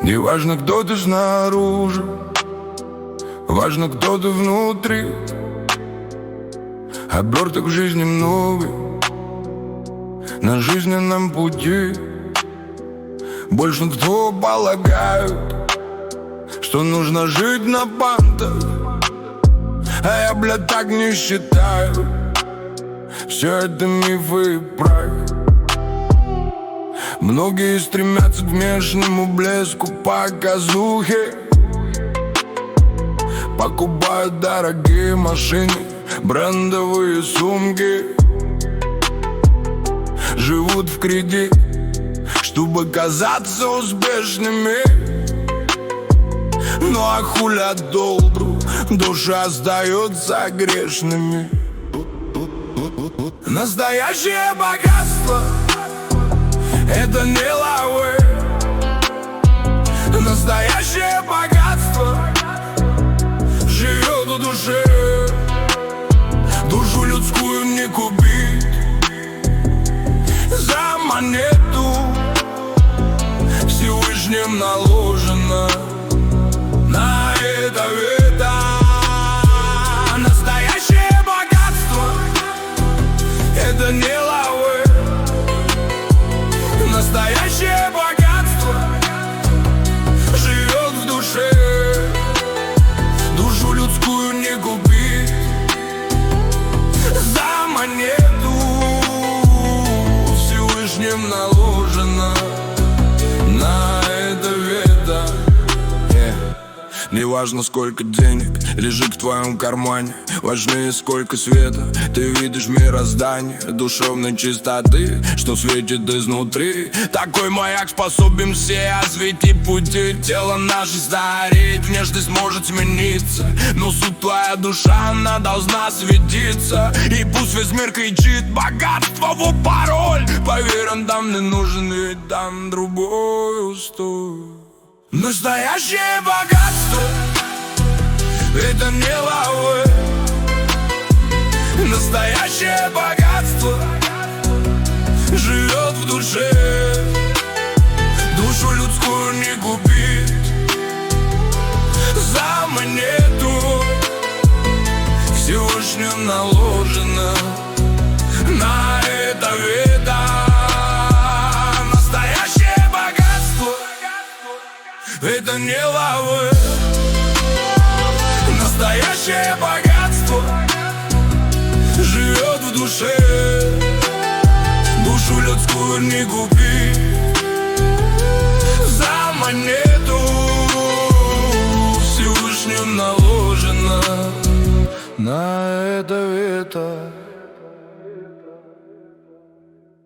Не важно, кто ты снаружи, важно, кто ты внутри. Оберток в жизни много на жизненном пути. Большинство полагают, что нужно жить на бантах, а я, блядь, так не считаю. Все это мифы и правда. Многие стремятся к внешнему блеску, показухе, покупают дорогие машины, брендовые сумки, живут в кредит, чтобы казаться успешными. Ну а хули от долгу, душа остается грешными. Настоящее богатство — это не лавы. Настоящее богатство живет в душе. Душу людскую не купить за монету. Всевышним наложено на это вето. Настоящее богатство — это не лавы. Настоящее богатство живет в душе. Душу людскую не купить за монету. Всевышним наложено на это вето. Неважно, сколько денег лежит в твоем кармане, важнее, сколько света ты видишь в мироздании, душевной чистоты, что светит изнутри. Такой маяк способен все осветить пути. Тело наше стареет, внешность может смениться, но суть твоя душа, она должна светиться. И пусть весь мир кричит: богатство, вот пароль. Поверь, он там не нужен, ведь там другой устой. Настоящее богатство — это не лавы. Настоящее богатство живет в душе. Душу людскую не купить за монету. Всевышним наложено на это вето. Это не лавы. Настоящее богатство живет в душе. Душу людскую не купить за монету. Всевышним наложено на это вето.